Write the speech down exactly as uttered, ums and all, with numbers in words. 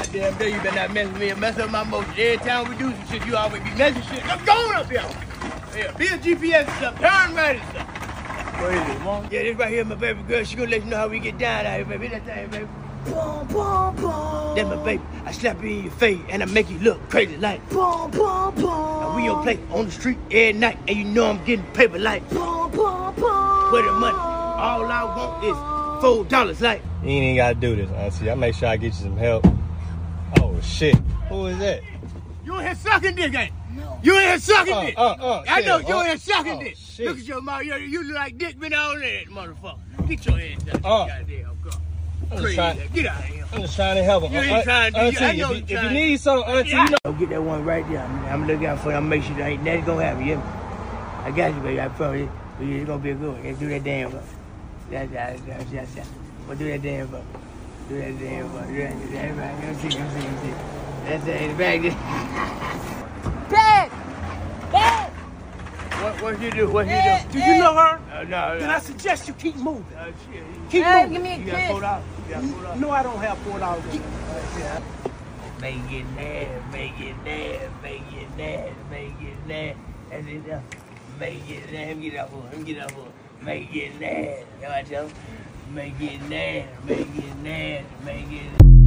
goddamn day you better not mess with me and mess up my motion. Every time we do some shit, you always be messing shit. I'm going up here. Yeah, be a G P S and stuff. Turn right and stuff. What is it, mom? Yeah, this right here, my baby girl. She gonna let you know how we get down out here, baby. That thing, baby. Boom, boom, boom. That's my baby. I slap you in your face and I make you look crazy like boom, boom, boom. Now we on play on the street every night and you know I'm getting paper like boom, boom, boom. Where the money? All I want is four dollars like. You ain't even gotta do this, honestly. I make sure I get you some help. Oh shit. Who is that? You in here sucking dick, ain't no. You in here sucking uh, dick. Uh, uh, I know shit. you uh, in here sucking oh, dick. Shit. Look at your mouth. You, you look like dick been on there, motherfucker. Get your ass down. Uh, Goddamn girl. I'm just, trying, Get out of here. I'm just trying to help him. You ain't uh, trying to do auntie, I know if, you you, if you trying. need something, auntie, you know. Go get that one right there. I'm, I'm looking out for you. I'm make sure that ain't nothing gonna happen. Yeah? I got you, baby. I promise you. It's gonna be a good one. Let's do that damn one. That's that's that's that's that. We'll do that damn one. Do that damn one. Do that, do that right. Let me see, let me see, let me see. That's that in the bag. Dad! Dad! What what you do? What you Dad, do? Do you know Uh, her? no, Then no. I suggest you keep moving. Uh, shit. Keep Hey, moving. give me a you got four dollars. You got four dollars. No, I don't have four dollars. Make it mad, make it mad, make it mad, make it mad. That's it. uh, Make it mad. Let me get up for Let me get up for Make it mad. You know what I tell him? Make it mad, make it mad, make it